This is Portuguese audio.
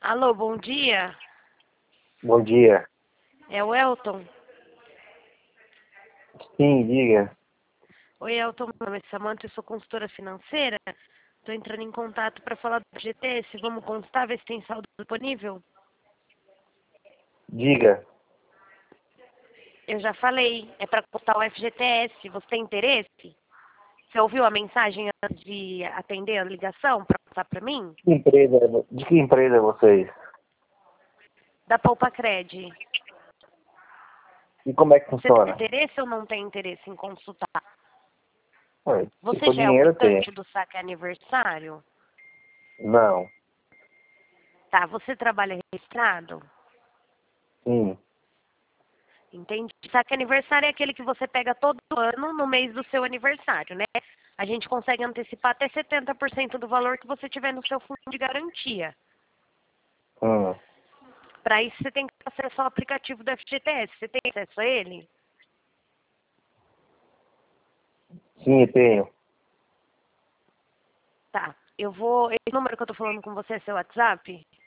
Alô, bom dia. Bom dia. É o Elton? Sim, diga. Oi, Elton. Meu nome é Samanta, eu sou consultora financeira. Estou entrando em contato para falar do GTS. Vamos constar, ver se tem saldo disponível? Diga. Eu já falei, é para constar o FGTS. Você tem interesse? Você ouviu a mensagem antes de atender a ligação para passar para mim? De que empresa é vocês? Da Poupa Cred. E como é que Você tem funciona? interesse ou não tem interesse em consultar? Ué, se Você for já é o dinheiro, tem. quitante do saque aniversário? Não. Tá, você trabalha registrado? Sim. Entende? Saque aniversário é aquele que você pega todo ano no mês do seu aniversário, né? A gente consegue antecipar até 70% do valor que você tiver no seu fundo de garantia. Hum. Para isso, você tem que ter acesso ao aplicativo do FGTS. Você tem acesso a ele? Sim, tenho. Tá. Eu vou. Esse número que eu tô falando com você é seu WhatsApp?